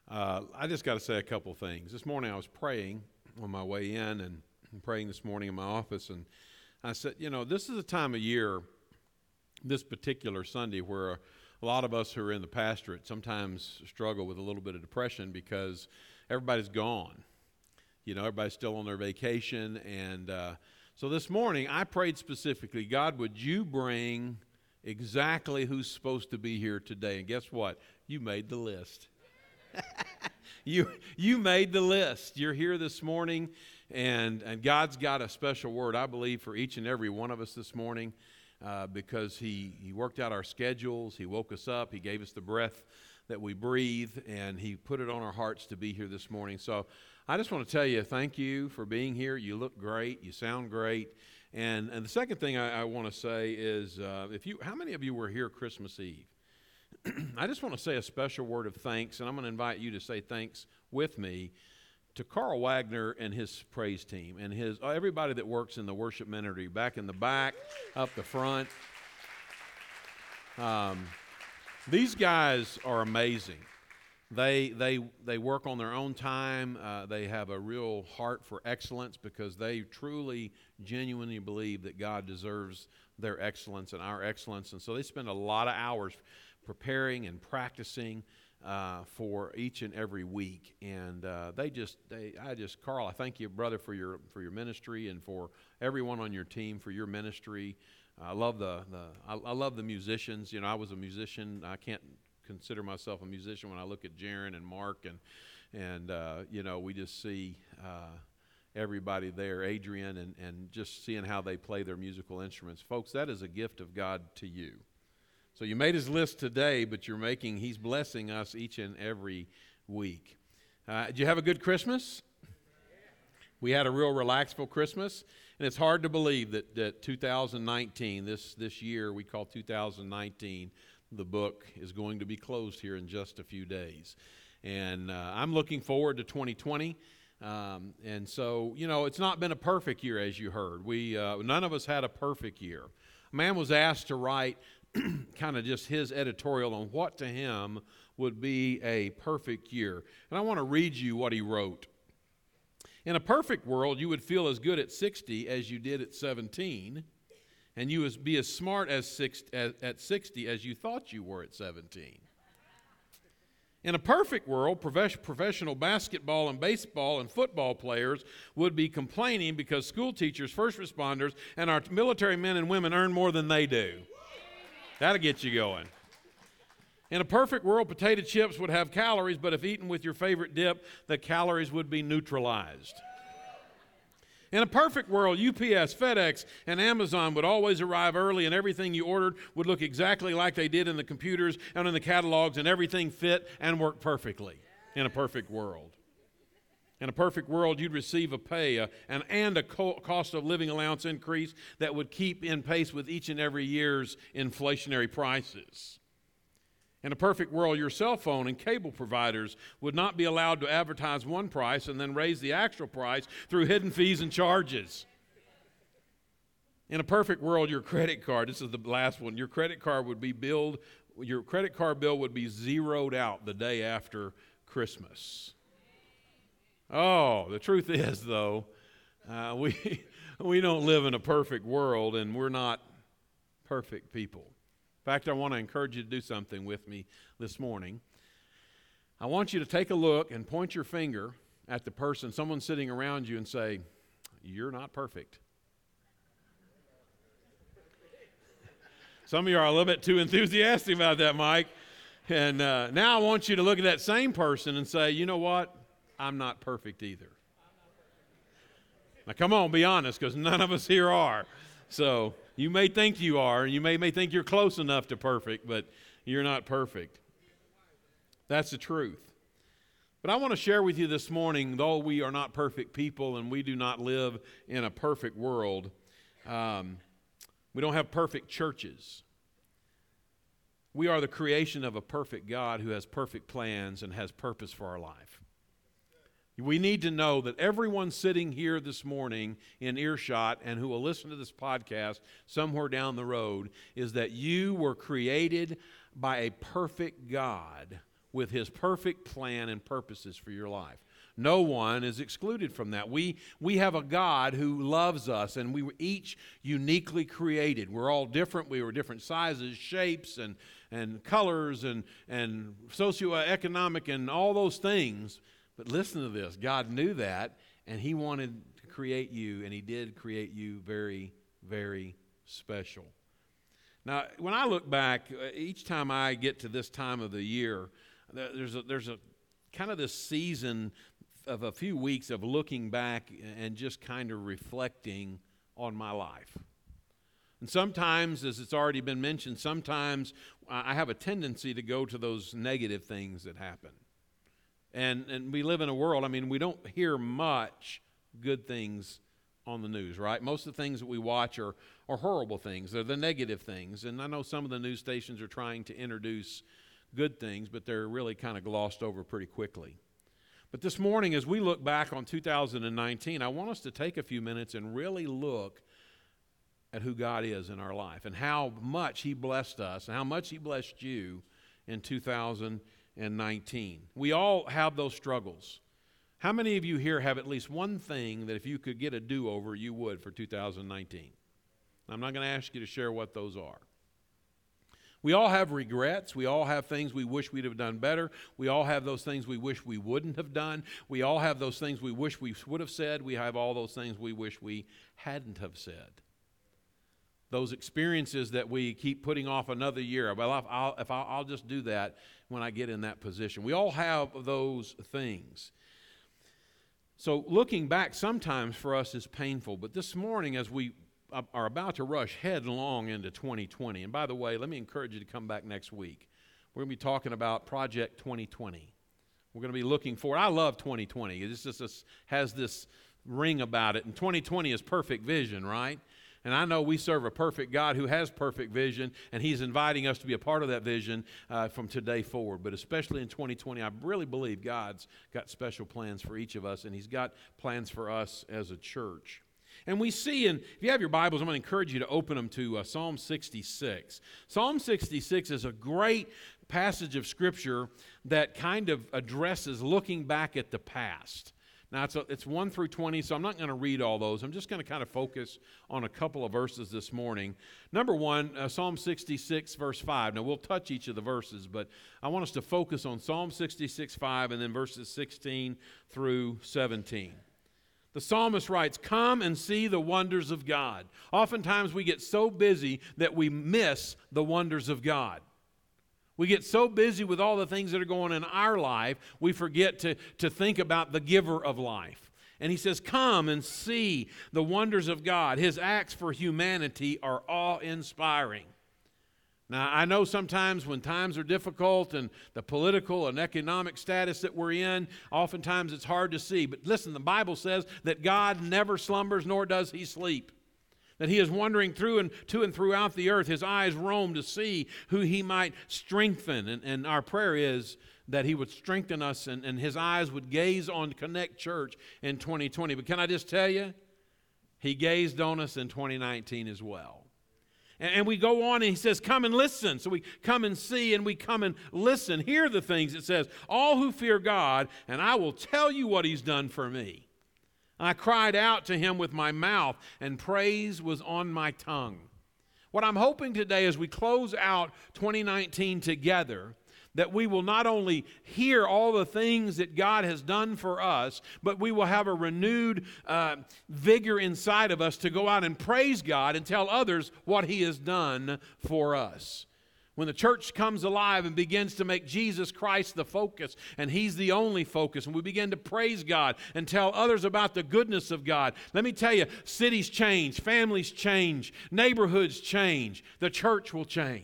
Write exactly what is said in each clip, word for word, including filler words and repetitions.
Uh, I just got to say a couple things. This morning I was praying on my way in and praying this morning in my office, and I said, you know, this is a time of year, this particular Sunday, where a, a lot of us who are in the pastorate sometimes struggle with a little bit of depression because everybody's gone. You know, everybody's still on their vacation, and uh, so this morning I prayed specifically, God, would you bring exactly who's supposed to be here today? And guess what? You made the list. you you made the list. You're here this morning, and, and God's got a special word, I believe, for each and every one of us this morning uh, because he, he worked out our schedules. He woke us up. He gave us the breath that we breathe, and he put it on our hearts to be here this morning. So I just want to tell you thank you for being here. You look great. You sound great. And, and the second thing I, I want to say is, uh, if you, how many of you were here Christmas Eve? I just want to say a special word of thanks, and I'm going to invite you to say thanks with me to Carl Wagner and his praise team and his uh, everybody that works in the worship ministry, back in the back, up the front. Um, these guys are amazing. They they they work on their own time. Uh, they have a real heart for excellence because they truly, genuinely believe that God deserves their excellence and our excellence, and so they spend a lot of hours preparing and practicing uh, for each and every week, and uh, they just, they, I just, Carl, I thank you, brother, for your for your ministry and for everyone on your team for your ministry. I love the the I, I love the musicians. You know, I was a musician. I can't consider myself a musician when I look at Jaron and Mark and and uh, you know, we just see uh, everybody there, Adrian, and and just seeing how they play their musical instruments, folks. That is a gift of God to you. So you made his list today, but you're making, he's blessing us each and every week. Uh, did you have a good Christmas? We had a real relaxful Christmas, and it's hard to believe that, that two thousand nineteen, this, this year we call two thousand nineteen, the book is going to be closed here in just a few days. And uh, I'm looking forward to twenty twenty. Um, and so, you know, it's not been a perfect year, as you heard. We uh, none of us had a perfect year. A man was asked to write kind of just his editorial on what to him would be a perfect year. And I want to read you what he wrote. In a perfect world, you would feel as good at sixty as you did at seventeen, and you would be as smart as six, as, at sixty as you thought you were at seventeen. In a perfect world, professional basketball and baseball and football players would be complaining because school teachers, first responders, and our military men and women earn more than they do. That'll get you going. In a perfect world, potato chips would have calories, but if eaten with your favorite dip, the calories would be neutralized. In a perfect world, U P S, FedEx, and Amazon would always arrive early, and everything you ordered would look exactly like they did in the computers and in the catalogs, and everything fit and worked perfectly in a perfect world. In a perfect world, you'd receive a pay a, and, and a co- cost of living allowance increase that would keep in pace with each and every year's inflationary prices. In a perfect world, your cell phone and cable providers would not be allowed to advertise one price and then raise the actual price through hidden fees and charges. In a perfect world, your credit card, this is the last one, your credit card would be billed, your credit card bill would be zeroed out the day after Christmas. Oh, the truth is, though, uh, we we don't live in a perfect world, and we're not perfect people. In fact, I want to encourage you to do something with me this morning. I want you to take a look and point your finger at the person, someone sitting around you, and say, "You're not perfect." Some of you are a little bit too enthusiastic about that, Mike. And uh, now I want you to look at that same person and say, "You know what? I'm not perfect either." Now, come on, be honest, because none of us here are. So you may think you are, and you may, may think you're close enough to perfect, but you're not perfect. That's the truth. But I want to share with you this morning, though we are not perfect people and we do not live in a perfect world, um, we don't have perfect churches. We are the creation of a perfect God who has perfect plans and has purpose for our life. We need to know that everyone sitting here this morning in earshot and who will listen to this podcast somewhere down the road is that you were created by a perfect God with His perfect plan and purposes for your life. No one is excluded from that. We, we have a God who loves us, and we were each uniquely created. We're all different. We were different sizes, shapes, and, and colors, and, and socioeconomic, and all those things. But listen to this. God knew that, and He wanted to create you, and He did create you very, very special. Now, when I look back, each time I get to this time of the year, there's a, there's a kind of this season of a few weeks of looking back and just kind of reflecting on my life. And sometimes, as it's already been mentioned, sometimes I have a tendency to go to those negative things that happen. And and we live in a world, I mean, we don't hear much good things on the news, right? Most of the things that we watch are, are horrible things. They're the negative things. And I know some of the news stations are trying to introduce good things, but they're really kind of glossed over pretty quickly. But this morning, as we look back on two thousand nineteen, I want us to take a few minutes and really look at who God is in our life and how much He blessed us and how much He blessed you in two thousand nineteen. We all have those struggles. How many of you here have at least one thing that if you could get a do-over, you would for two thousand nineteen? I'm not going to ask you to share what those are. We all have regrets. We all have things we wish we'd have done better. We all have those things we wish we wouldn't have done. We all have those things we wish we would have said. We have all those things we wish we hadn't have said. Those experiences that we keep putting off another year. Well, if I'll, if I'll, I'll just do that when I get in that position. We all have those things. So looking back sometimes for us is painful. But this morning, as we are about to rush headlong into twenty twenty. And by the way, let me encourage you to come back next week. We're going to be talking about Project twenty twenty. We're going to be looking forward. I love twenty twenty. It just, just has this ring about it. And twenty twenty is perfect vision, right? And I know we serve a perfect God who has perfect vision, and He's inviting us to be a part of that vision uh, from today forward. But especially in twenty twenty, I really believe God's got special plans for each of us, and He's got plans for us as a church. And we see, and if you have your Bibles, I'm going to encourage you to open them to uh, Psalm sixty-six. Psalm sixty-six is a great passage of Scripture that kind of addresses looking back at the past. Now, it's, a, it's one through twenty, so I'm not going to read all those. I'm just going to kind of focus on a couple of verses this morning. Number one, uh, Psalm sixty-six, verse five. Now, we'll touch each of the verses, but I want us to focus on Psalm sixty-six, five, and then verses sixteen through seventeen. The psalmist writes, "Come and see the wonders of God." Oftentimes we get so busy that we miss the wonders of God. We get so busy with all the things that are going on in our life, we forget to, to think about the giver of life. And he says, come and see the wonders of God. His acts for humanity are awe-inspiring. Now, I know sometimes when times are difficult and the political and economic status that we're in, oftentimes it's hard to see. But listen, the Bible says that God never slumbers, nor does He sleep. That He is wandering through and to and throughout the earth. His eyes roam to see who He might strengthen. And, and our prayer is that He would strengthen us and, and His eyes would gaze on Connect Church in twenty twenty. But can I just tell you, He gazed on us in twenty nineteen as well. And we go on and He says, come and listen. So we come and see and we come and listen. Hear the things it says. All who fear God, and I will tell you what He's done for me. I cried out to Him with my mouth, and praise was on my tongue. What I'm hoping today as we close out twenty nineteen together, that we will not only hear all the things that God has done for us, but we will have a renewed uh, vigor inside of us to go out and praise God and tell others what He has done for us. When the church comes alive and begins to make Jesus Christ the focus, and He's the only focus, and we begin to praise God and tell others about the goodness of God, let me tell you, cities change, families change, neighborhoods change, the church will change.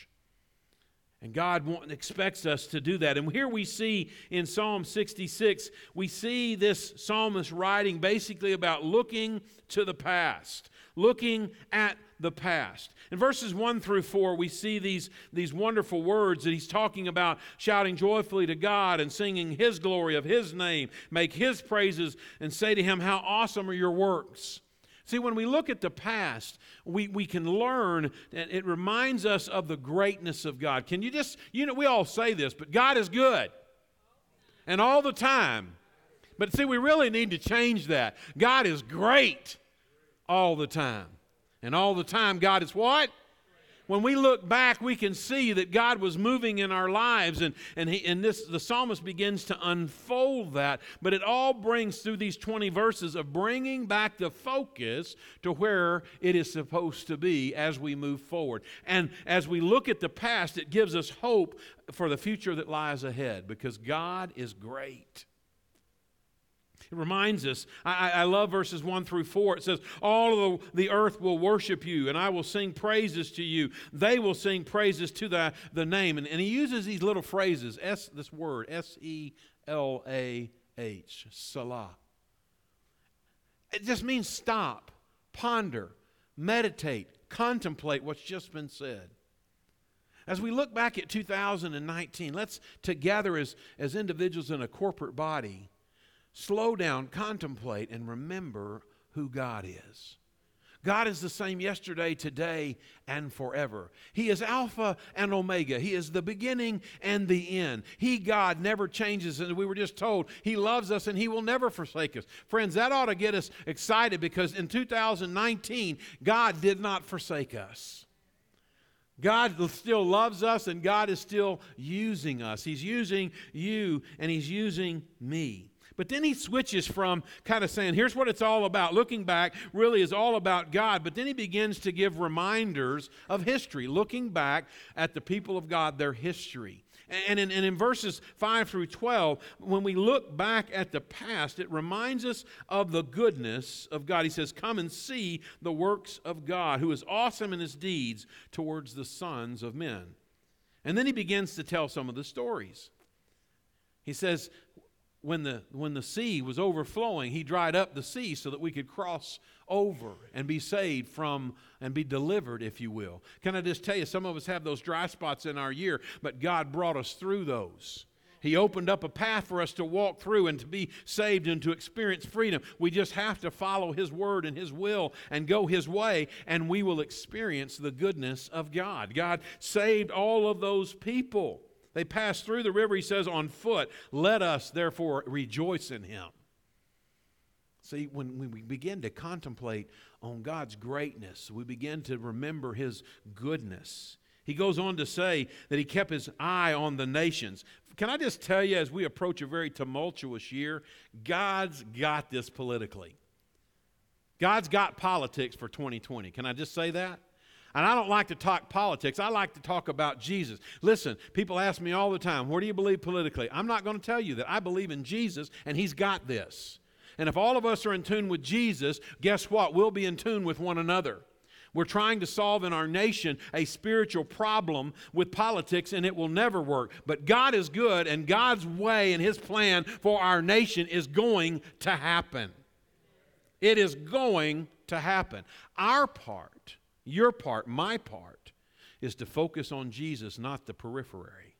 And God expects us to do that. And here we see in Psalm sixty-six, we see this psalmist writing basically about looking to the past, looking at the past. In verses one through four, we see these, these wonderful words that he's talking about shouting joyfully to God and singing His glory of His name, make His praises and say to Him, how awesome are your works. See, when we look at the past, we, we can learn, and it reminds us of the greatness of God. Can you just, you know, we all say this, but God is good. And all the time. But see, we really need to change that. God is great all the time. And all the time, God is what? When we look back, we can see that God was moving in our lives, and, and, he, and this, the psalmist begins to unfold that. But it all brings through these twenty verses of bringing back the focus to where it is supposed to be as we move forward. And as we look at the past, it gives us hope for the future that lies ahead, because God is great. It reminds us, I, I love verses one through four. It says, all of the earth will worship you, and I will sing praises to you. They will sing praises to the, the name. And, and he uses these little phrases, S, this word, S E L A H, Salah. It just means stop, ponder, meditate, contemplate what's just been said. As we look back at two thousand nineteen, let's together as, as individuals in a corporate body, slow down, contemplate, and remember who God is. God is the same yesterday, today, and forever. He is Alpha and Omega. He is the beginning and the end. He, God, never changes. And we were just told He loves us and He will never forsake us. Friends, that ought to get us excited, because in two thousand nineteen, God did not forsake us. God still loves us, and God is still using us. He's using you, and He's using me. But then he switches from kind of saying, here's what it's all about. Looking back really is all about God. But then he begins to give reminders of history, looking back at the people of God, their history. And in, and in verses five through twelve, when we look back at the past, it reminds us of the goodness of God. He says, come and see the works of God, who is awesome in His deeds towards the sons of men. And then he begins to tell some of the stories. He says, When the, when the sea was overflowing, He dried up the sea so that we could cross over and be saved from and be delivered, if you will. Can I just tell you, some of us have those dry spots in our year, but God brought us through those. He opened up a path for us to walk through and to be saved and to experience freedom. We just have to follow His word and His will and go His way, and we will experience the goodness of God. God saved all of those people. They passed through the river, he says, on foot. Let us, therefore, rejoice in Him. See, when we begin to contemplate on God's greatness, we begin to remember His goodness. He goes on to say that He kept His eye on the nations. Can I just tell you, as we approach a very tumultuous year, God's got this politically. God's got politics for twenty twenty. Can I just say that? And I don't like to talk politics. I like to talk about Jesus. Listen, people ask me all the time, where do you believe politically? I'm not going to tell you that. I believe in Jesus, and He's got this. And if all of us are in tune with Jesus, guess what? We'll be in tune with one another. We're trying to solve in our nation a spiritual problem with politics, and it will never work. But God is good, and God's way and His plan for our nation is going to happen. It is going to happen. Our part, your part, my part, is to focus on Jesus, not the periphery,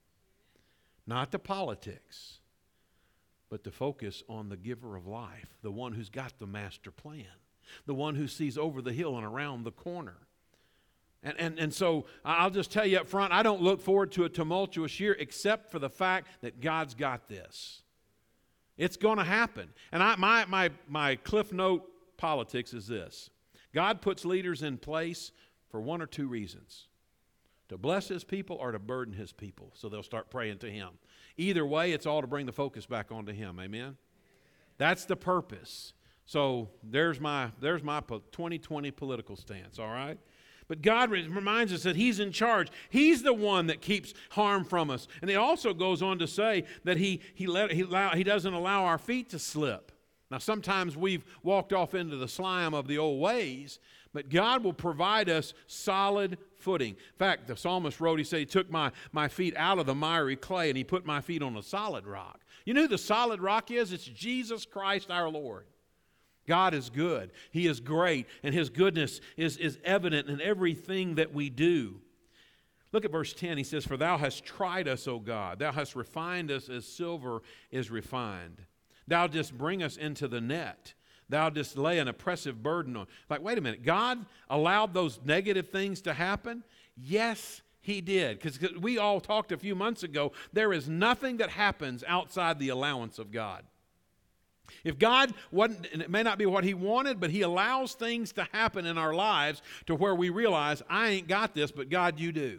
not the politics, but to focus on the giver of life, the one who's got the master plan, the one who sees over the hill and around the corner. And, and, and so I'll just tell you up front, I don't look forward to a tumultuous year except for the fact that God's got this. It's going to happen. And I, my, my, my Cliff Note politics is this. God puts leaders in place for one or two reasons. To bless His people or to burden His people so they'll start praying to Him. Either way, it's all to bring the focus back onto Him. Amen? That's the purpose. So there's my, there's my twenty twenty political stance, all right? But God reminds us that He's in charge. He's the one that keeps harm from us. And it also goes on to say that He, he, let, he, allow, he doesn't allow our feet to slip. Now, sometimes we've walked off into the slime of the old ways, but God will provide us solid footing. In fact, the psalmist wrote, he said, He took my, my feet out of the miry clay and He put my feet on a solid rock. You know who the solid rock is? It's Jesus Christ our Lord. God is good. He is great, and His goodness is, is evident in everything that we do. Look at verse ten. He says, for Thou hast tried us, O God. Thou hast refined us as silver is refined. Thou didst bring us into the net. Thou didst lay an oppressive burden on. Like, wait a minute, God allowed those negative things to happen? Yes, He did. Because we all talked a few months ago, there is nothing that happens outside the allowance of God. If God wasn't, and it may not be what He wanted, but He allows things to happen in our lives to where we realize, I ain't got this, but God, you do.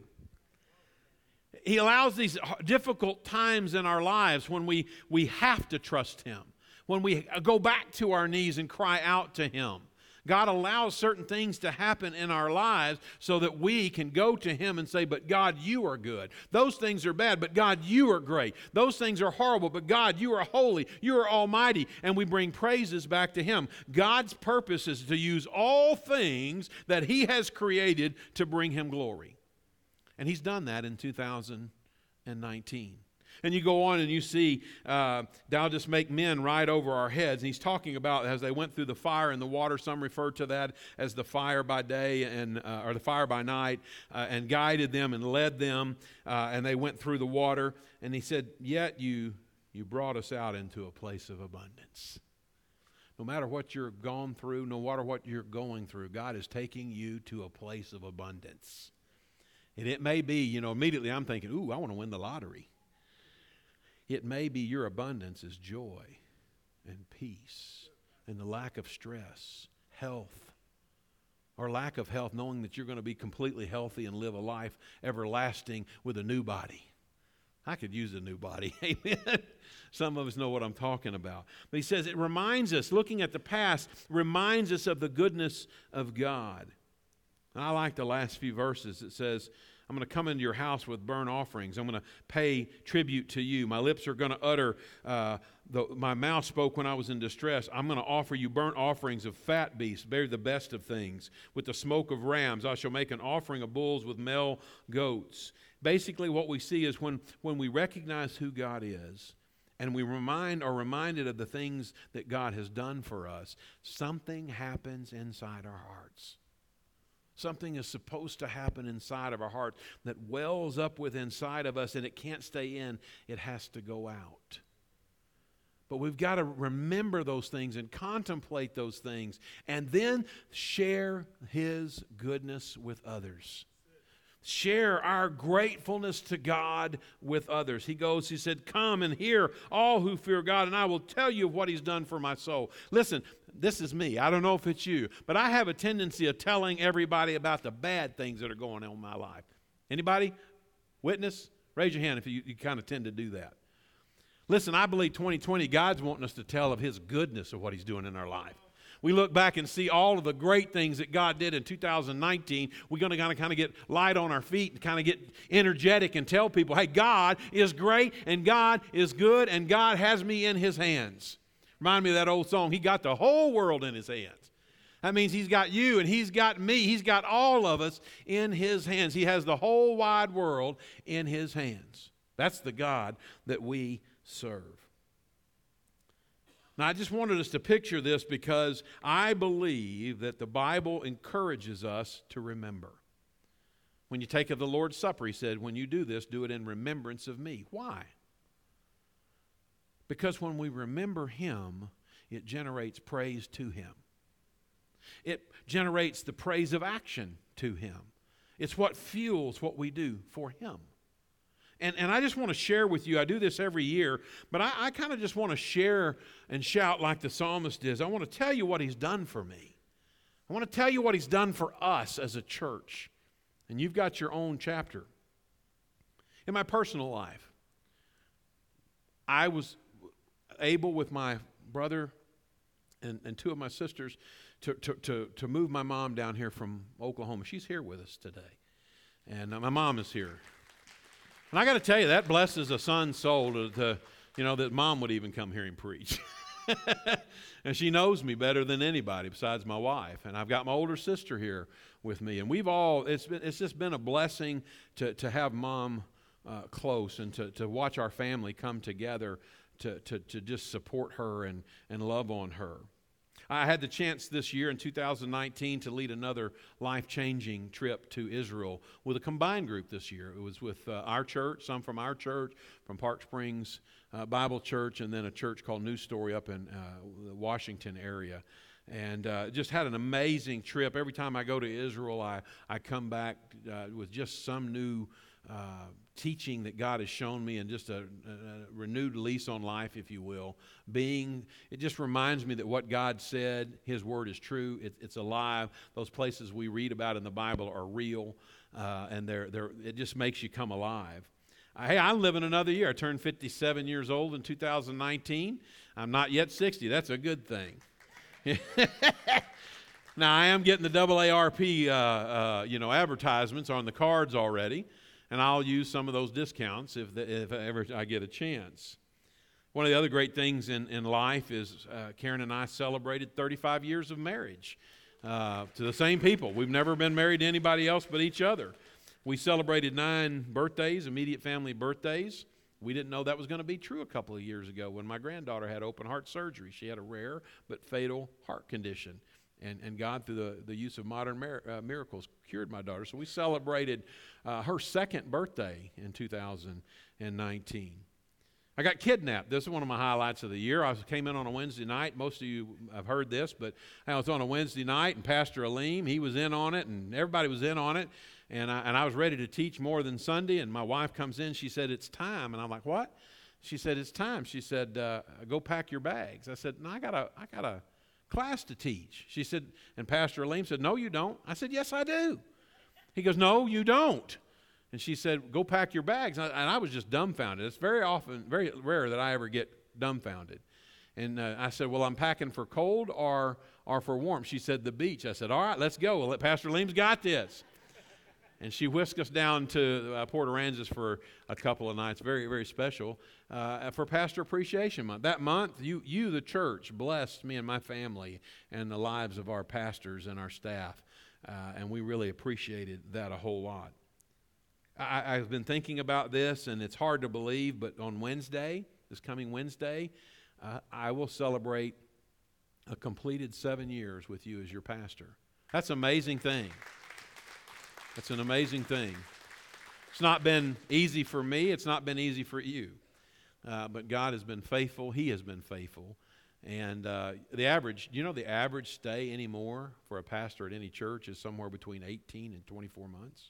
He allows these difficult times in our lives when we, we have to trust Him, when we go back to our knees and cry out to Him. God allows certain things to happen in our lives so that we can go to Him and say, but God, you are good. Those things are bad, but God, you are great. Those things are horrible, but God, you are holy. You are almighty. And we bring praises back to Him. God's purpose is to use all things that He has created to bring Him glory. And He's done that in two thousand nineteen. And you go on and you see, uh, thou just make men ride over our heads. And He's talking about as they went through the fire and the water. Some refer to that as the fire by day and uh, or the fire by night, uh, and guided them and led them. Uh, and they went through the water. And He said, yet you, you brought us out into a place of abundance. No matter what you're gone through, no matter what you're going through, God is taking you to a place of abundance. And it may be, you know, immediately I'm thinking, ooh, I want to win the lottery. It may be your abundance is joy and peace and the lack of stress, health, or lack of health, knowing that you're going to be completely healthy and live a life everlasting with a new body. I could use a new body, amen. Some of us know what I'm talking about. But He says it reminds us, looking at the past, reminds us of the goodness of God. And I like the last few verses. It says, I'm going to come into your house with burnt offerings. I'm going to pay tribute to you. My lips are going to utter, uh, the, my mouth spoke when I was in distress. I'm going to offer you burnt offerings of fat beasts, very the best of things. With the smoke of rams, I shall make an offering of bulls with male goats. Basically what we see is when, when we recognize who God is, and we remind are reminded of the things that God has done for us, something happens inside our hearts. Something is supposed to happen inside of our heart that wells up within inside of us, and it can't stay in. It has to go out. But we've got to remember those things and contemplate those things and then share His goodness with others. Share our gratefulness to God with others. He goes, He said, come and hear all who fear God, and I will tell you what He's done for my soul. Listen, this is me. I don't know if it's you, but I have a tendency of telling everybody about the bad things that are going on in my life. Anybody? Witness? Raise your hand if you, you kind of tend to do that. Listen, I believe twenty twenty, God's wanting us to tell of His goodness of what He's doing in our life. We look back and see all of the great things that God did in two thousand nineteen. We're going to kind of, kind of get light on our feet and kind of get energetic and tell people, hey, God is great and God is good and God has me in His hands. Remind me of that old song, He got the whole world in His hands. That means He's got you and He's got me. He's got all of us in His hands. He has the whole wide world in His hands. That's the God that we serve. Now, I just wanted us to picture this because I believe that the Bible encourages us to remember. When you take of the Lord's Supper, He said, when you do this, do it in remembrance of me. Why? Because when we remember Him, it generates praise to Him. It generates the praise of action to Him. It's what fuels what we do for Him. And, and I just want to share with you, I do this every year, but I, I kind of just want to share and shout like the psalmist is. I want to tell you what He's done for me. I want to tell you what He's done for us as a church. And you've got your own chapter. In my personal life, I was able with my brother and, and two of my sisters to, to, to, to move my mom down here from Oklahoma. She's here with us today. And uh, my mom is here. And I got to tell you, that blesses a son's soul to, to, you know, that mom would even come here and preach. And she knows me better than anybody besides my wife. And I've got my older sister here with me. And we've all, it's been, it's just been a blessing to, to have mom uh, close and to, to watch our family come together to, to, to just support her and, and love on her. I had the chance this year in two thousand nineteen to lead another life-changing trip to Israel with a combined group this year. It was with uh, our church, some from our church, from Park Springs uh, Bible Church, and then a church called New Story up in uh, Washington area. And uh, just had an amazing trip. Every time I go to Israel, I, I come back uh, with just some new uh, teaching that God has shown me, and just a, a renewed lease on life, if you will. Being, it just reminds me that what God said, His Word is true. It, it's alive. Those places we read about in the Bible are real, uh, and they're, they're, it just makes you come alive. Hey, I'm living another year. I turned fifty-seven years old in two thousand nineteen. I'm not yet sixty. That's a good thing. Now, I am getting the double A R P, uh, uh, you know, advertisements on the cards already, and I'll use some of those discounts if, the, if ever I get a chance. One of the other great things in, in life is uh, Karen and I celebrated thirty-five years of marriage uh, to the same people. We've never been married to anybody else but each other. We celebrated nine birthdays, immediate family birthdays. We didn't know that was going to be true a couple of years ago when my granddaughter had open heart surgery. She had a rare but fatal heart condition. And, and God, through the, the use of modern mir- uh, miracles, cured my daughter. So we celebrated uh, her second birthday in two thousand nineteen. I got kidnapped. This is one of my highlights of the year. I came in on a Wednesday night. Most of you have heard this, but I was on a Wednesday night, and Pastor Aleem, he was in on it, and everybody was in on it. And I, and I was ready to teach more than Sunday, and my wife comes in. She said, "It's time." And I'm like, "What?" She said, "It's time." She said, uh, "Go pack your bags." I said, "No, I got a, I got a class to teach." She said, and Pastor Aleem said, "No, you don't." I said, "Yes, I do." He goes, "No, you don't." And she said, "Go pack your bags." And I, and I was just dumbfounded. It's very often, very rare that I ever get dumbfounded. And uh, I said, "Well, I'm packing for cold or, or for warm." She said, "The beach." I said, "All right, let's go. Well, Pastor Aleem's got this." And she whisked us down to uh, Port Aransas for a couple of nights, very, very special, uh, for Pastor Appreciation Month. That month, you, you, the church, blessed me and my family and the lives of our pastors and our staff, uh, and we really appreciated that a whole lot. I, I've been thinking about this, and it's hard to believe, but on Wednesday, this coming Wednesday, uh, I will celebrate a completed seven years with you as your pastor. That's an amazing thing. It's an amazing thing. It's not been easy for me. It's not been easy for you. Uh, but God has been faithful. He has been faithful. And uh, the average, you know, the average stay anymore for a pastor at any church is somewhere between eighteen and twenty-four months.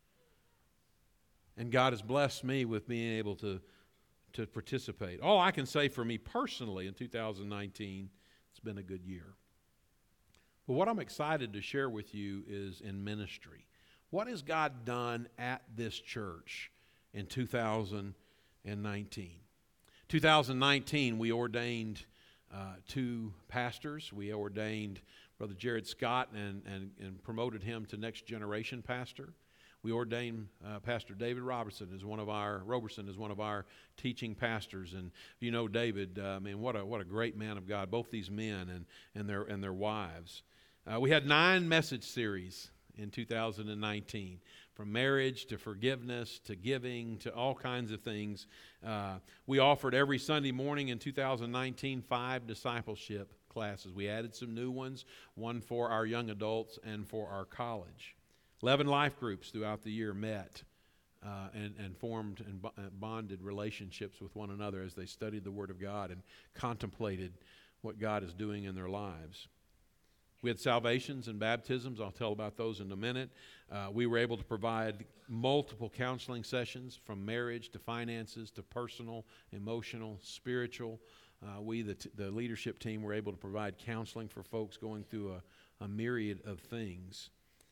And God has blessed me with being able to, to participate. All I can say for me personally in two thousand nineteen, it's been a good year. But what I'm excited to share with you is in ministry. What has God done at this church in two thousand nineteen? two thousand nineteen, we ordained uh, two pastors. We ordained Brother Jared Scott and, and, and promoted him to next generation pastor. We ordained uh, Pastor David Robertson as one of our Roberson as one of our teaching pastors. And you know David, uh, I mean, what a what a great man of God. Both these men and and their and their wives. Uh, we had nine message series in two thousand nineteen, from marriage to forgiveness to giving to all kinds of things. Uh, we offered every Sunday morning in two thousand nineteen five discipleship classes. We added some new ones, one for our young adults and for our college. Eleven life groups throughout the year met uh, and, and formed and bonded relationships with one another as they studied the Word of God and contemplated what God is doing in their lives. We had salvations and baptisms. I'll tell about those in a minute. Uh, we were able to provide multiple counseling sessions, from marriage to finances to personal, emotional, spiritual. Uh, we, the, t- the leadership team, were able to provide counseling for folks going through a, a myriad of things.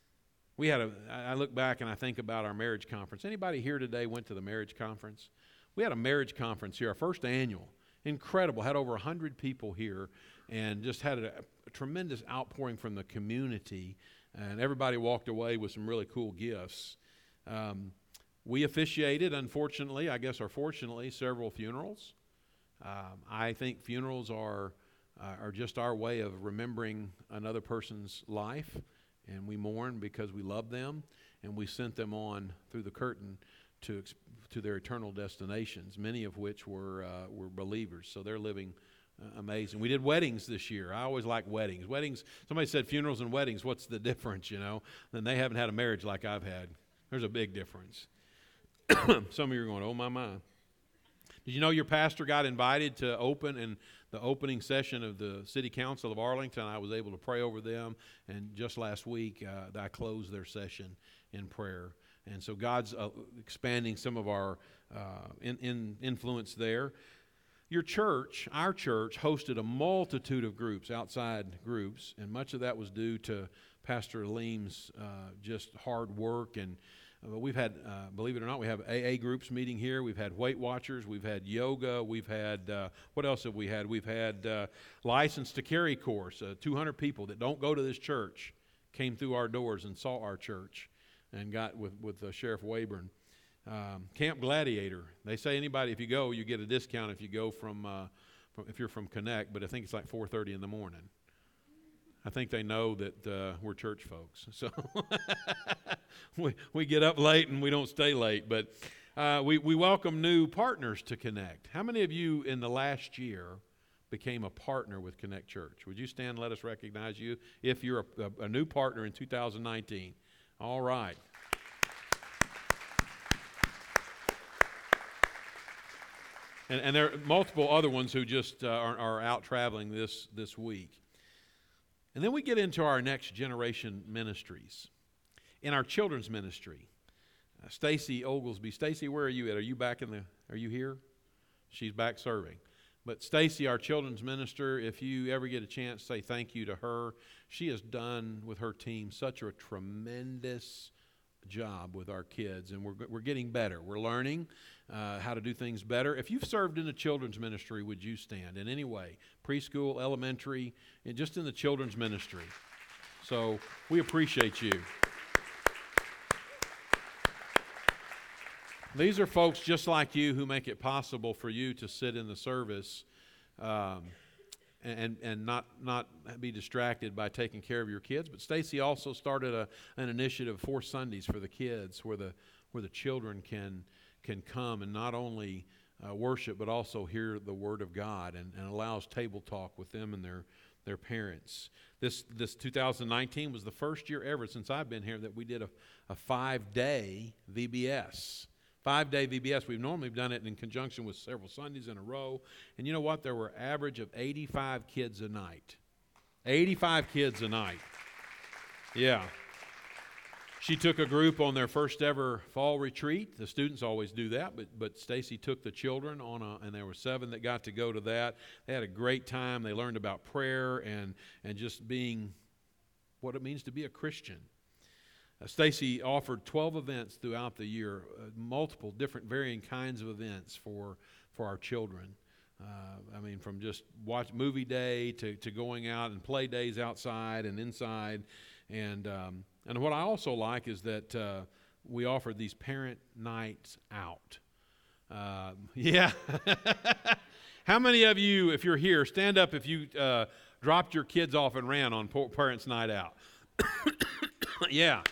We had a, I look back and I think about our marriage conference. Anybody here today went to the marriage conference? We had a marriage conference here, our first annual. Incredible. Had over one hundred people here and just had a, a tremendous outpouring from the community. And everybody walked away with some really cool gifts. Um, we officiated, unfortunately, I guess, or fortunately, several funerals. Um, I think funerals are, uh, are just our way of remembering another person's life. And we mourn because we love them, and we sent them on through the curtain to to their eternal destinations, many of which were uh, were believers. So they're living uh, amazing. We did weddings this year. I always like weddings. Weddings. Somebody said funerals and weddings. What's the difference? You know, then they haven't had a marriage like I've had. There's a big difference. Some of you are going, "Oh my my." Did Did you know your pastor got invited to open in the opening session of the City Council of Arlington? I was able to pray over them, and just last week uh, I closed their session in prayer. And so God's uh, expanding some of our uh, in, in influence there. Your church, our church, hosted a multitude of groups, outside groups, and much of that was due to Pastor Leem's uh, just hard work. And uh, we've had, uh, believe it or not, we have A A groups meeting here. We've had Weight Watchers. We've had yoga. We've had, uh, what else have we had? We've had uh, License to Carry course. Uh, two hundred people that don't go to this church came through our doors and saw our church and got with, with uh, Sheriff Wayburn. Um, Camp Gladiator. They say anybody, if you go, you get a discount if you go from, uh, from if you're from Connect, but I think it's like four thirty in the morning. I think they know that uh, we're church folks. So we, we get up late and we don't stay late, but uh, we, we welcome new partners to Connect. How many of you in the last year became a partner with Connect Church? Would you stand and let us recognize you if you're a, a, a new partner in two thousand nineteen? All right. And, and there are multiple other ones who just uh, are, are out traveling this, this week. And then we get into our next generation ministries. In our children's ministry, uh, Stacy Oglesby. Stacy, where are you at? Are you back in the, are you here? She's back serving. But Stacy, our children's minister, if you ever get a chance, say thank you to her. She has done with her team such a tremendous job with our kids, and we're we're getting better. We're learning uh, how to do things better. If you've served in a children's ministry, would you stand in any way? Preschool, elementary, and just in the children's ministry. So we appreciate you. These are folks just like you who make it possible for you to sit in the service um, and and not not be distracted by taking care of your kids. But Stacy also started a, an initiative for Sundays for the kids, where the where the children can can come and not only uh, worship but also hear the Word of God, and, and allows table talk with them and their their parents. This this two thousand nineteen was the first year ever since I've been here that we did a, a five-day V B S. Five-day V B S. We've normally done it in conjunction with several Sundays in a row. And you know what? There were average of eighty-five kids a night. eighty-five kids a night. Yeah. She took a group on their first ever fall retreat. The students always do that, but but Stacy took the children on a, and there were seven that got to go to that. They had a great time. They learned about prayer and and just being what it means to be a Christian. Uh, Stacy offered twelve events throughout the year, uh, multiple different varying kinds of events for for our children. Uh, I mean, from just watch movie day to, to going out and play days outside and inside. And um, and what I also like is that uh, we offered these parent nights out. Uh, yeah. How many of you, if you're here, stand up if you uh, dropped your kids off and ran on Parents' Night Out? Yeah.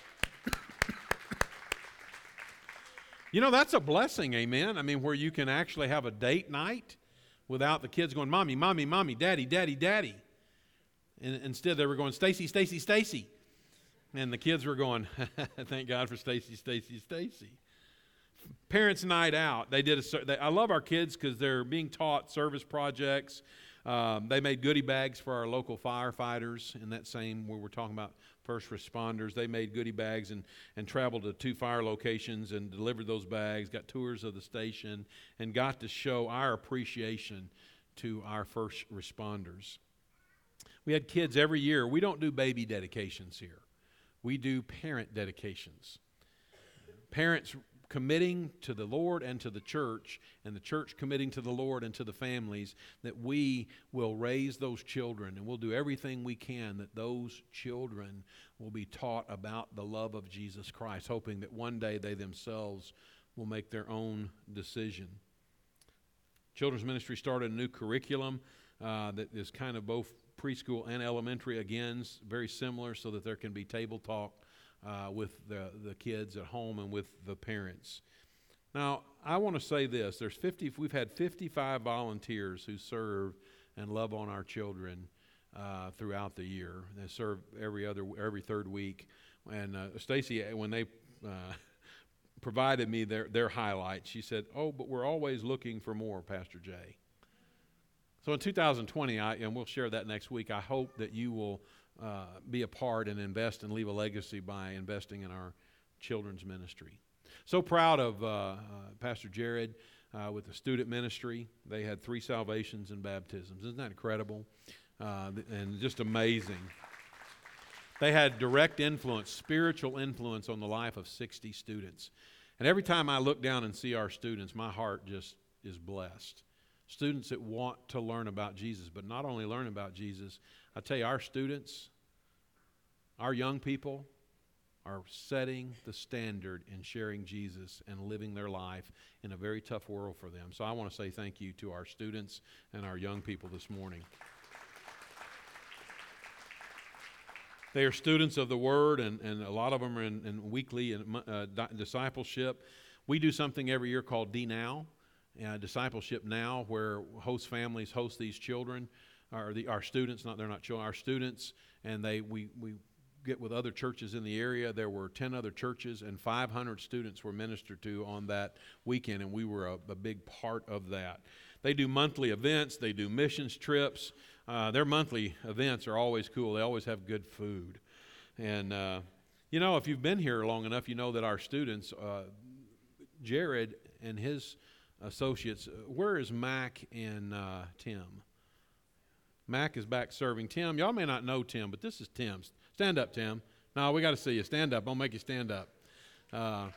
You know, that's a blessing, amen? I mean, where you can actually have a date night without the kids going, Mommy, Mommy, Mommy, Daddy, Daddy, Daddy. And instead they were going, Stacy, Stacy, Stacy. And the kids were going, thank God for Stacy, Stacy, Stacy. Parents' Night Out. They did a. They, I love our kids because they're being taught service projects. Um, they made goodie bags for our local firefighters in that same where we're talking about first responders. They made goodie bags and, and traveled to two fire locations and delivered those bags, got tours of the station, and got to show our appreciation to our first responders. We had kids every year. We don't do baby dedications here. We do parent dedications. Parents committing to the Lord and to the church, and the church committing to the Lord and to the families, that we will raise those children, and we'll do everything we can that those children will be taught about the love of Jesus Christ, hoping that one day they themselves will make their own decision. Children's Ministry started a new curriculum uh, that is kind of both preschool and elementary, again, very similar, so that there can be table talk Uh, with the, the kids at home and with the parents. Now, I want to say this. There's fifty. We've had fifty-five volunteers who serve and love on our children uh, throughout the year. They serve every other, every third week. And uh, Stacy, when they uh, provided me their, their highlights. She said, "Oh, but we're always looking for more, Pastor Jay." So in two thousand twenty, I, and we'll share that next week, I hope that you will uh, be a part and invest and leave a legacy by investing in our children's ministry. So proud of uh, uh, Pastor Jared uh, with the student ministry. They had three salvations and baptisms. Isn't that incredible? Uh, and just amazing. They had direct influence, spiritual influence on the life of sixty students. And every time I look down and see our students, my heart just is blessed. Students that want to learn about Jesus, but not only learn about Jesus, I tell you, our students, our young people are setting the standard in sharing Jesus and living their life in a very tough world for them. So I want to say thank you to our students and our young people this morning. They are students of the Word, and, and a lot of them are in, in weekly uh, discipleship. We do something every year called D Now, uh, Discipleship Now, where host families host these children, or the, our students, not they're not children, our students, and they we we get with other churches in the area. There were ten other churches, and five hundred students were ministered to on that weekend, and we were a, a big part of that. They do monthly events. They do missions trips. Uh, their monthly events are always cool. They always have good food. And, uh, you know, if you've been here long enough, you know that our students, uh, Jared and his associates, where is Mac and uh, Tim? Mac is back serving. Tim, y'all may not know Tim, but this is Tim. Stand up, Tim. No, we got to see you. Stand up. I'll make you stand up. Uh,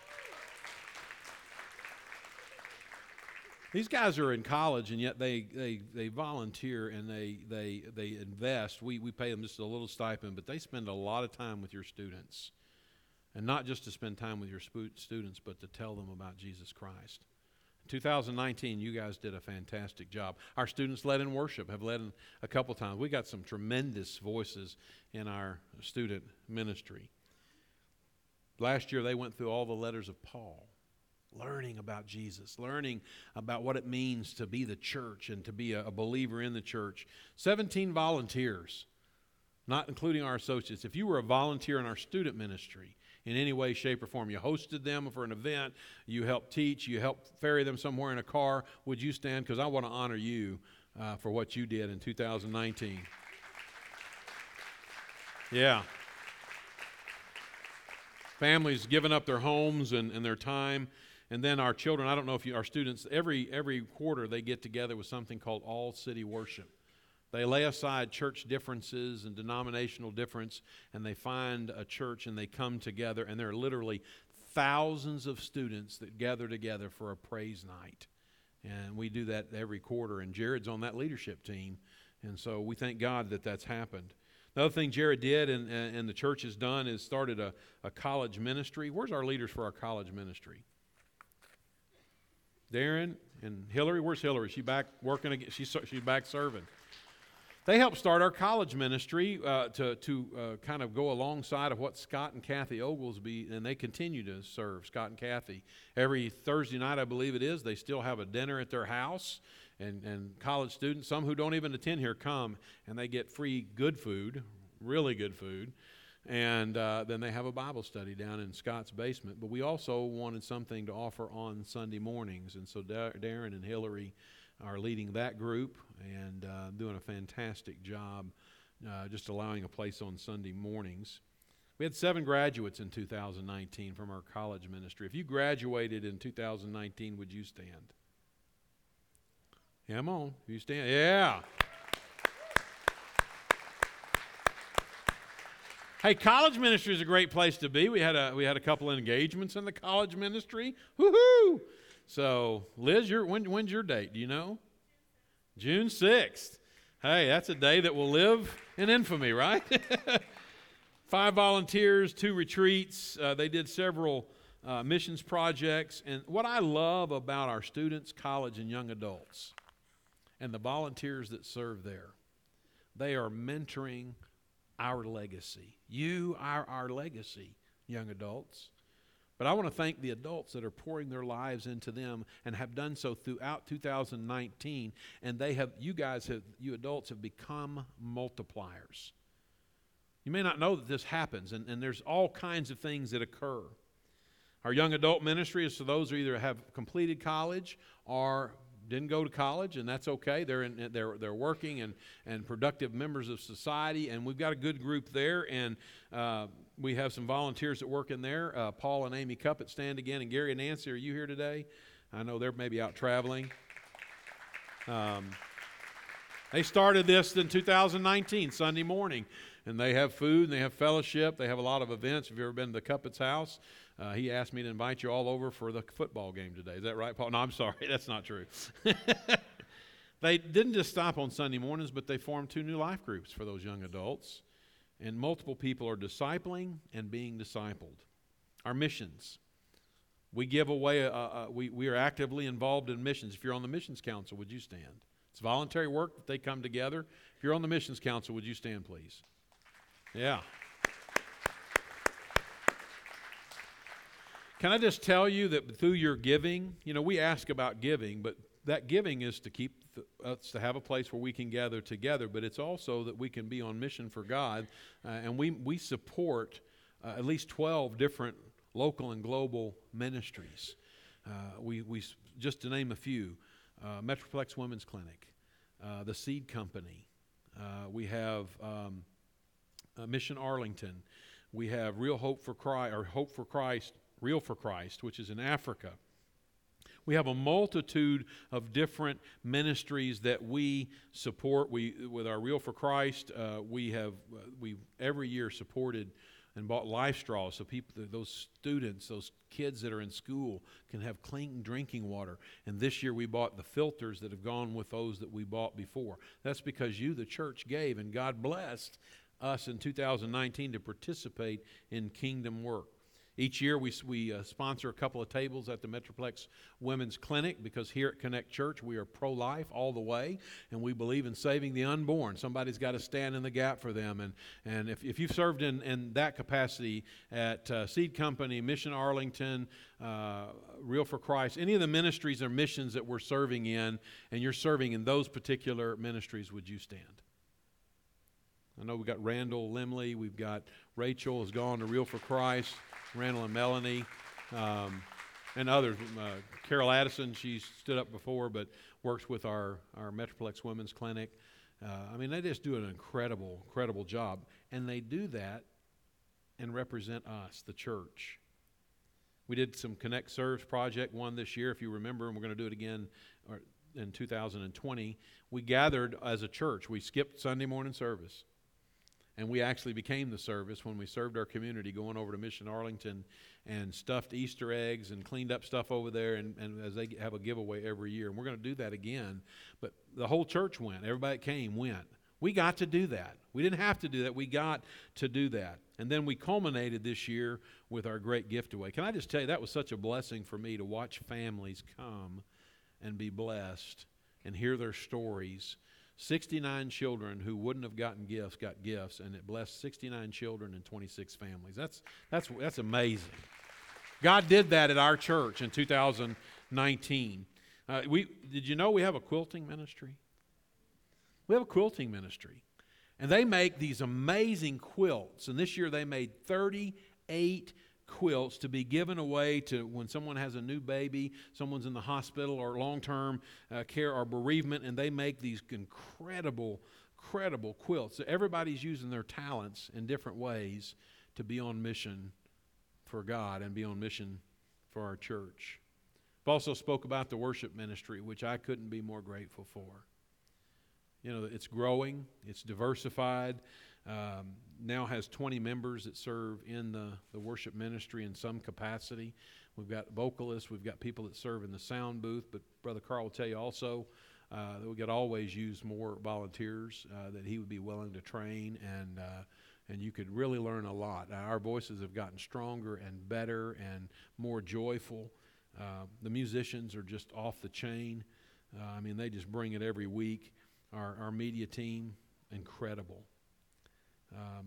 These guys are in college, and yet they, they, they volunteer and they they they invest. We we pay them just a little stipend, but they spend a lot of time with your students, and not just to spend time with your spu- students, but to tell them about Jesus Christ. In two thousand nineteen, you guys did a fantastic job. Our students led in worship, have led in a couple times. We got some tremendous voices in our student ministry. Last year, they went through all the letters of Paul, learning about Jesus, learning about what it means to be the church and to be a, a believer in the church. seventeen volunteers, not including our associates. If you were a volunteer in our student ministry in any way, shape, or form, you hosted them for an event, you helped teach, you helped ferry them somewhere in a car, would you stand? Because I want to honor you uh, for what you did in two thousand nineteen. Yeah. Families giving up their homes and, and their time. And then our children, I don't know if you, our students, every every quarter they get together with something called All City Worship. They lay aside church differences and denominational difference, and they find a church and they come together, and there are literally thousands of students that gather together for a praise night. And we do that every quarter, and Jared's on that leadership team, and so we thank God that that's happened. The other thing Jared did and, and the church has done is started a, a college ministry. Where's our leaders for our college ministry? Darren and Hillary. Where's Hillary? She back working again. She's she's back serving. They helped start our college ministry uh, to to uh, kind of go alongside of what Scott and Kathy Oglesby, and they continue to serve Scott and Kathy every Thursday night, I believe it is. They still have a dinner at their house, and and college students, some who don't even attend here, come and they get free good food, really good food. And uh, then they have a Bible study down in Scott's basement. But we also wanted something to offer on Sunday mornings. And so Darren and Hillary are leading that group and uh, doing a fantastic job uh, just allowing a place on Sunday mornings. We had seven graduates in two thousand nineteen from our college ministry. If you graduated in two thousand nineteen, would you stand? Come on. You stand? Yeah. Hey, college ministry is a great place to be. We had a we had a couple of engagements in the college ministry. Woohoo! So, Liz, your when, when's your date? Do you know? June sixth. Hey, that's a day that will live in infamy, right? Five volunteers, two retreats. Uh, they did several uh, missions projects. And what I love about our students, college, and young adults, and the volunteers that serve there, they are mentoring our legacy. You are our legacy, young adults. But I want to thank the adults that are pouring their lives into them and have done so throughout two thousand nineteen. And they have, you guys have, you adults have become multipliers. You may not know that this happens, and, and there's all kinds of things that occur. Our young adult ministry is to those who either have completed college or didn't go to college, and that's okay. They're in, they're they're working and and productive members of society, and we've got a good group there. And uh, we have some volunteers that work in there. Uh, Paul and Amy Cuppett stand again, and Gary and Nancy, are you here today? I know they're maybe out traveling. Um, they started this in two thousand nineteen, Sunday morning, and they have food and they have fellowship. They have a lot of events. Have you ever been to the Cuppett's house? Uh, he asked me to invite you all over for the football game today. Is that right, Paul? No, I'm sorry. That's not true. They didn't just stop on Sunday mornings, but they formed two new life groups for those young adults. And multiple people are discipling and being discipled. Our missions. We give away, a, a, we, we are actively involved in missions. If you're on the missions council, would you stand? It's voluntary work that they come together. If you're on the missions council, would you stand, please? Yeah. Can I just tell you that through your giving, you know, we ask about giving, but that giving is to keep the, us to have a place where we can gather together, but it's also that we can be on mission for God, uh, and we, we support uh, at least twelve different local and global ministries. Uh, we, we, just to name a few, uh, Metroplex Women's Clinic, uh, the Seed Company, uh, we have um, uh, Mission Arlington, we have Real Hope for Christ, or Hope for Christ, Real for Christ, which is in Africa. We have a multitude of different ministries that we support. We, with our Real for Christ, uh, we have uh, we every year supported and bought Life Straws so people, those students, those kids that are in school can have clean drinking water. And this year we bought the filters that have gone with those that we bought before. That's because you, the church, gave, and God blessed us in two thousand nineteen to participate in kingdom work. Each year we, we uh, sponsor a couple of tables at the Metroplex Women's Clinic, because here at Connect Church we are pro-life all the way, and we believe in saving the unborn. Somebody's got to stand in the gap for them. And, and if, if you've served in, in that capacity at uh, Seed Company, Mission Arlington, uh, Real for Christ, any of the ministries or missions that we're serving in, and you're serving in those particular ministries, would you stand? I know we've got Randall Limley, we've got Rachel has gone to Real for Christ, Randall and Melanie, um, and others. Uh, Carol Addison, she's stood up before, but works with our, our Metroplex Women's Clinic. Uh, I mean, they just do an incredible, incredible job. And they do that and represent us, the church. We did some Connect Serves Project one this year, if you remember, and we're going to do it again in two thousand twenty. We gathered as a church. We skipped Sunday morning service. And we actually became the service when we served our community, going over to Mission Arlington and stuffed Easter eggs and cleaned up stuff over there, and, and as they have a giveaway every year. And we're going to do that again. But the whole church went. Everybody that came went. We got to do that. We didn't have to do that. We got to do that. And then we culminated this year with our great gift away. Can I just tell you, that was such a blessing for me to watch families come and be blessed and hear their stories. sixty-nine children who wouldn't have gotten gifts got gifts, and it blessed sixty-nine children and twenty-six families. That's that's that's amazing. God did that at our church in two thousand nineteen. Uh, we did you know we have a quilting ministry? We have a quilting ministry, and they make these amazing quilts. And this year they made thirty-eight quilts to be given away to when someone has a new baby, someone's in the hospital or long-term uh, care or bereavement, and they make these incredible, incredible quilts. So everybody's using their talents in different ways to be on mission for God and be on mission for our church. I've also spoke about the worship ministry, which I couldn't be more grateful for. You know, it's growing, it's diversified. Um, now has twenty members that serve in the, the worship ministry in some capacity. We've got vocalists, we've got people that serve in the sound booth, but Brother Carl will tell you also uh, that we could always use more volunteers uh, that he would be willing to train, and uh, and you could really learn a lot. Now, our voices have gotten stronger and better and more joyful. Uh, the musicians are just off the chain. Uh, I mean, they just bring it every week. Our, our media team, incredible. Um,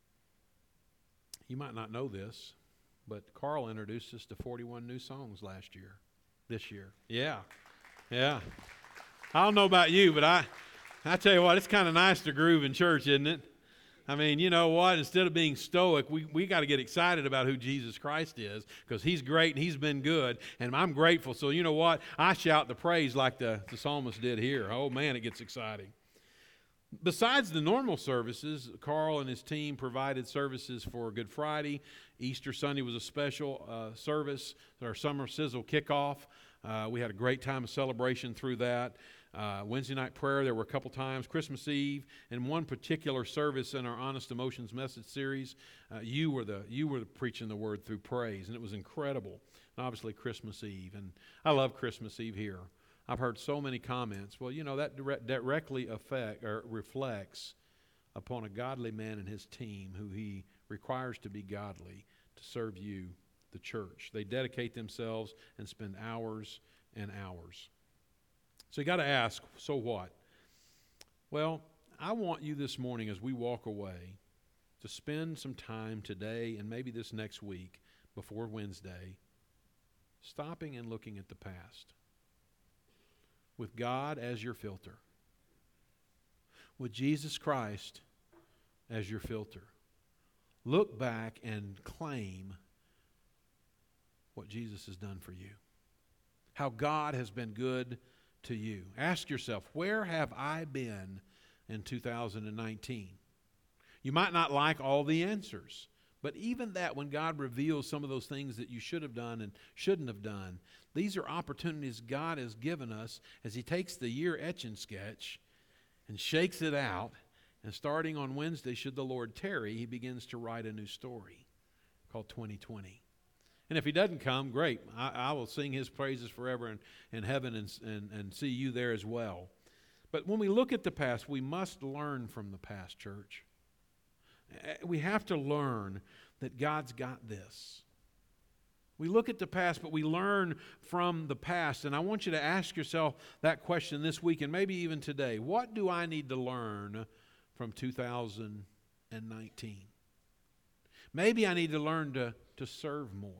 you might not know this, but Carl introduced us to forty-one new songs last year, this year. Yeah, yeah. I don't know about you, but I, I tell you what, it's kind of nice to groove in church, isn't it? I mean, you know what? Instead of being stoic, we, we got to get excited about who Jesus Christ is, because he's great and he's been good, and I'm grateful. So you know what? I shout the praise like the, the psalmist did here. Oh, man, it gets exciting. Besides the normal services, Carl and his team provided services for Good Friday. Easter Sunday was a special uh, service, our Summer Sizzle kickoff. Uh, we had a great time of celebration through that. Uh, Wednesday night prayer, there were a couple times. Christmas Eve, and one particular service in our Honest Emotions message series, uh, you were the you were preaching the word through praise, and it was incredible. And obviously Christmas Eve, and I love Christmas Eve here. I've heard so many comments. Well, you know, that direct, directly affect or reflects upon a godly man and his team who he requires to be godly to serve you, the church. They dedicate themselves and spend hours and hours. So you got to ask, so what? Well, I want you this morning as we walk away to spend some time today and maybe this next week before Wednesday stopping and looking at the past. With God as your filter. With Jesus Christ as your filter. Look back and claim what Jesus has done for you. How God has been good to you. Ask yourself, where have I been in two thousand nineteen? You might not like all the answers, but even that, when God reveals some of those things that you should have done and shouldn't have done, these are opportunities God has given us as he takes the year Etch-a-Sketch and shakes it out, and starting on Wednesday, should the Lord tarry, he begins to write a new story called twenty twenty. And if he doesn't come, great. I, I will sing his praises forever in, in heaven and, and, and see you there as well. But when we look at the past, we must learn from the past, church. We have to learn that God's got this. We look at the past, but we learn from the past. And I want you to ask yourself that question this week and maybe even today. What do I need to learn from two thousand nineteen? Maybe I need to learn to, to serve more.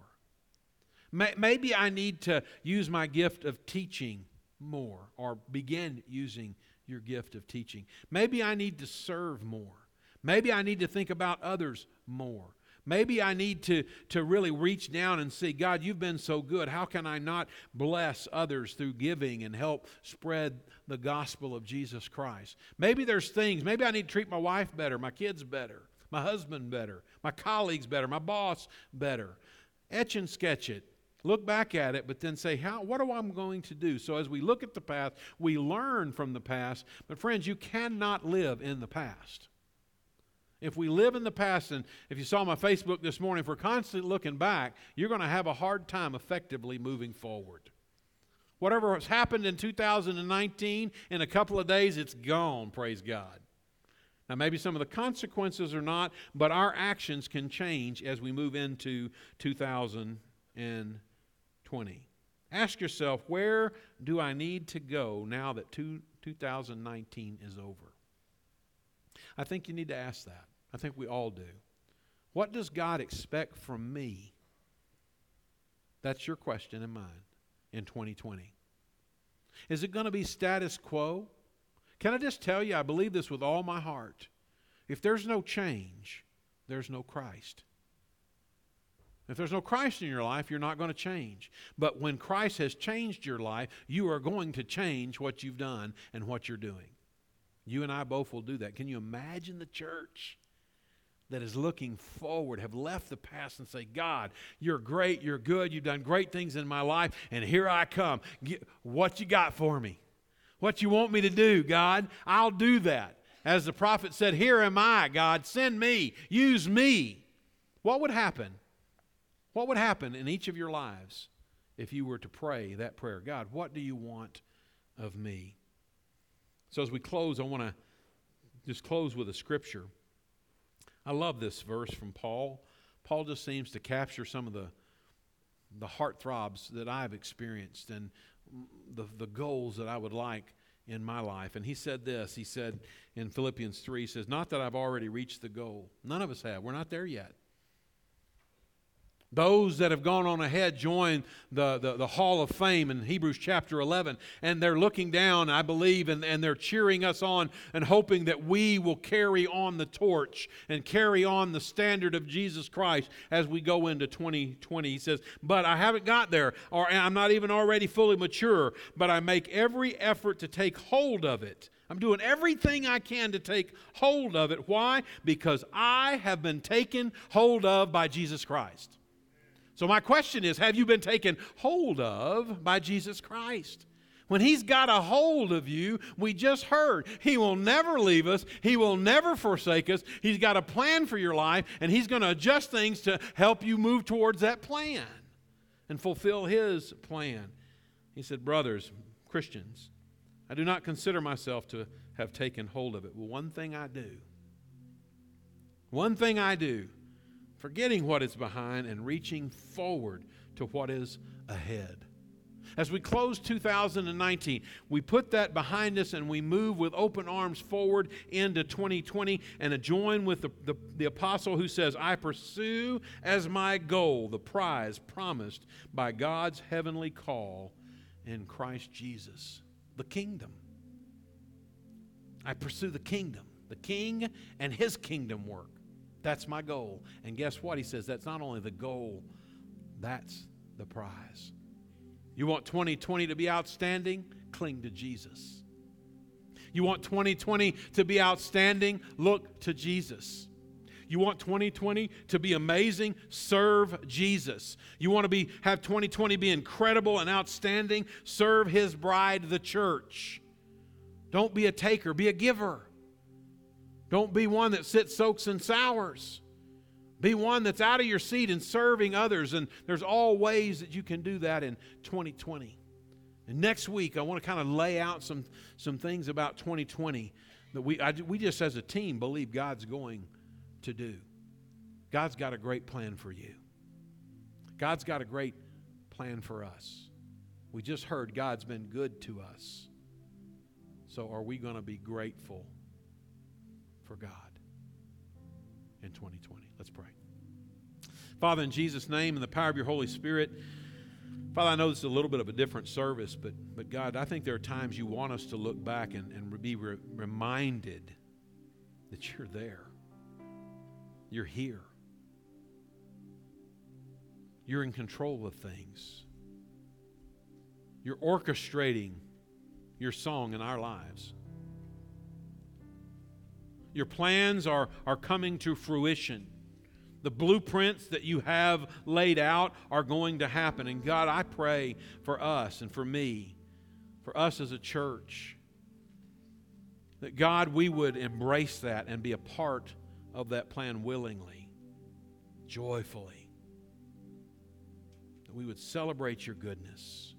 Maybe I need to use my gift of teaching more, or begin using your gift of teaching. Maybe I need to serve more. Maybe I need to think about others more. Maybe I need to, to really reach down and say, God, you've been so good. How can I not bless others through giving and help spread the gospel of Jesus Christ? Maybe there's things, maybe I need to treat my wife better, my kids better, my husband better, my colleagues better, my boss better. Etch and sketch it. Look back at it, but then say, "How? What am I going to do?" So as we look at the past, we learn from the past. But friends, you cannot live in the past. If we live in the past, and if you saw my Facebook this morning, if we're constantly looking back, you're going to have a hard time effectively moving forward. Whatever has happened in two thousand nineteen, in a couple of days, it's gone, praise God. Now, maybe some of the consequences are not, but our actions can change as we move into two thousand twenty. Ask yourself, where do I need to go now that two, two thousand nineteen is over? I think you need to ask that. I think we all do. What does God expect from me? That's your question and mine in twenty twenty. Is it going to be status quo? Can I just tell you, I believe this with all my heart. If there's no change, there's no Christ. If there's no Christ in your life, you're not going to change. But when Christ has changed your life, you are going to change what you've done and what you're doing. You and I both will do that. Can you imagine the church that is looking forward, have left the past and say, God, you're great, you're good, you've done great things in my life, and here I come. Get, what you got for me? What you want me to do, God? I'll do that. As the prophet said, here am I, God, send me, use me. What would happen? What would happen in each of your lives if you were to pray that prayer? God, what do you want of me? So as we close, I want to just close with a scripture. I love this verse from Paul. Paul just seems to capture some of the, the heart throbs that I've experienced and the, the goals that I would like in my life. And he said this, he said in Philippians three, he says, not that I've already reached the goal. None of us have. We're not there yet. Those that have gone on ahead join the, the, the Hall of Fame in Hebrews chapter eleven, and they're looking down, I believe, and, and they're cheering us on and hoping that we will carry on the torch and carry on the standard of Jesus Christ as we go into twenty twenty. He says, but I haven't got there, or I'm not even already fully mature, but I make every effort to take hold of it. I'm doing everything I can to take hold of it. Why? Because I have been taken hold of by Jesus Christ. So my question is, have you been taken hold of by Jesus Christ? When He's got a hold of you, we just heard, He will never leave us. He will never forsake us. He's got a plan for your life, and He's going to adjust things to help you move towards that plan and fulfill His plan. He said, brothers, Christians, I do not consider myself to have taken hold of it. Well, one thing I do, one thing I do, forgetting what is behind and reaching forward to what is ahead. As we close two thousand nineteen, we put that behind us and we move with open arms forward into twenty twenty and join with the, the, the apostle who says, I pursue as my goal the prize promised by God's heavenly call in Christ Jesus, the kingdom. I pursue the kingdom, the King and His kingdom work. That's my goal. And guess what? He says that's not only the goal, that's the prize. You want twenty twenty to be outstanding? Cling to Jesus. You want twenty twenty to be outstanding? Look to Jesus. You want twenty twenty to be amazing? Serve Jesus. You want to be have twenty twenty be incredible and outstanding? Serve His bride, the church. Don't be a taker, be a giver. Don't be one that sits, soaks, and sours. Be one that's out of your seat and serving others. And there's all ways that you can do that in twenty twenty. And next week, I want to kind of lay out some, some things about twenty twenty that we, I, we just as a team believe God's going to do. God's got a great plan for you. God's got a great plan for us. We just heard God's been good to us. So are we going to be grateful for God in twenty twenty? Let's pray. Father, in Jesus' name, in the power of your Holy Spirit, Father, I know this is a little bit of a different service, but, but God, I think there are times you want us to look back and, and be re- reminded that you're there. You're here. You're in control of things. You're orchestrating your song in our lives. Your plans are, are coming to fruition. The blueprints that you have laid out are going to happen. And God, I pray for us and for me, for us as a church, that God, we would embrace that and be a part of that plan willingly, joyfully. That we would celebrate your goodness.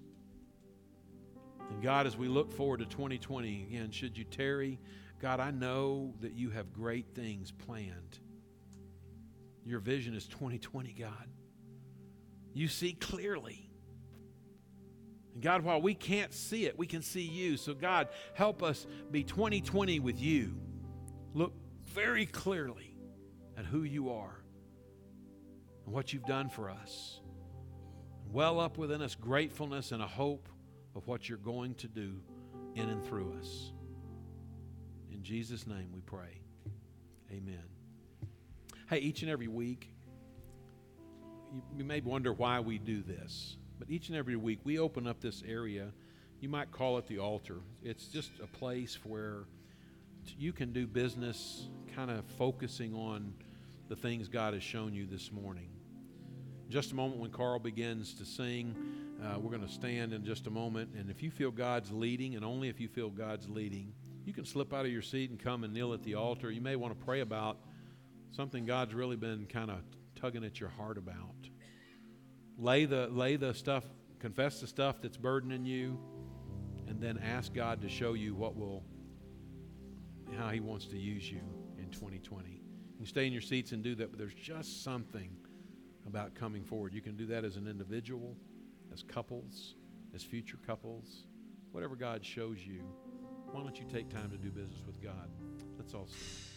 And God, as we look forward to twenty twenty, again, should you tarry, God, I know that you have great things planned. Your vision is twenty twenty, God. You see clearly. And God, while we can't see it, we can see you. So God, help us be twenty twenty with you. Look very clearly at who you are and what you've done for us. Well up within us gratefulness and a hope of what you're going to do in and through us. In Jesus' name we pray. Amen. Hey, each and every week, you, you may wonder why we do this, but each and every week we open up this area. You might call it the altar. It's just a place where you can do business, kind of focusing on the things God has shown you this morning. In just a moment when Carl begins to sing, uh, we're going to stand in just a moment, and if you feel God's leading, and only if you feel God's leading, you can slip out of your seat and come and kneel at the altar. You may want to pray about something God's really been kind of tugging at your heart about. Lay the, lay the stuff, confess the stuff that's burdening you, and then ask God to show you what will, how He wants to use you in twenty twenty. You can stay in your seats and do that, but there's just something about coming forward. You can do that as an individual, as couples, as future couples, whatever God shows you. Why don't you take time to do business with God? Let's all stand.